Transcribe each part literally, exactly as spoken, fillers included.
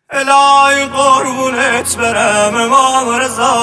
الهی قربونت برم امام رضا،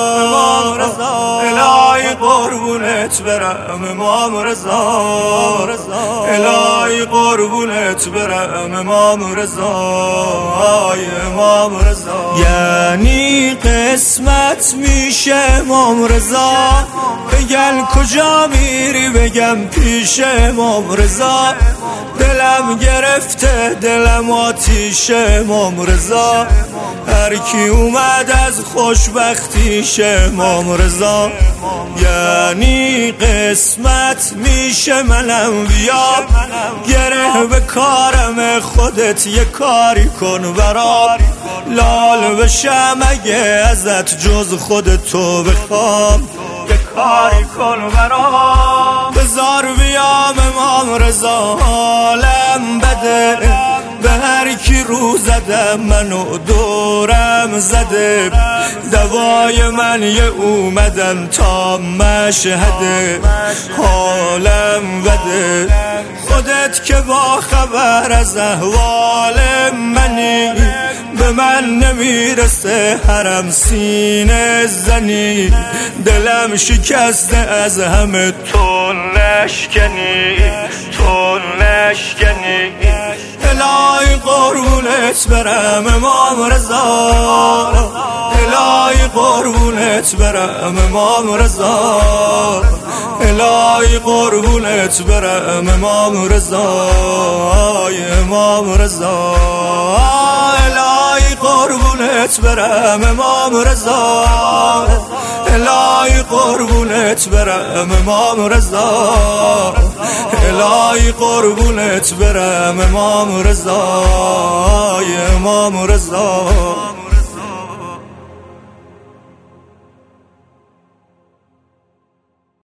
الهی قربونت برم امام رضا، الهی قربونت برم امام رضا، امام رضا. یعنی قسمت میشه امام رضا، بگن کجا میری بگم پیش امام رضا. دلم گرفته دلم آتیش امام رضا، هر کی اومد از خوشبختیش امام رضا. یعنی قسمت میشه منم بیام، گره به کارم خودت یه کاری کن برام. لال بشم اگه ازت جز خودتو بخوام، یه کاری کن برام. بزار بیام امام رضا، حالم بده به هر کی رو زدم منو دورم زده. دوای من یه اومدن تا مشهده، حالم بده خودت که با خبر از احوال منی. به من نمیرسه حرم سینه زنی، دلم شکسته از همه تو نشکنی، تو نشکنی. الهی قربونت برم امام رضا، الهی قربونت برم امام رضا، الهی قربونت برم امام رضا، امام رضا. الهی قربونت برم امام رضا، الهی قربونت برم امام رضا، الهی قربونت برم امام رضا، امام رضا.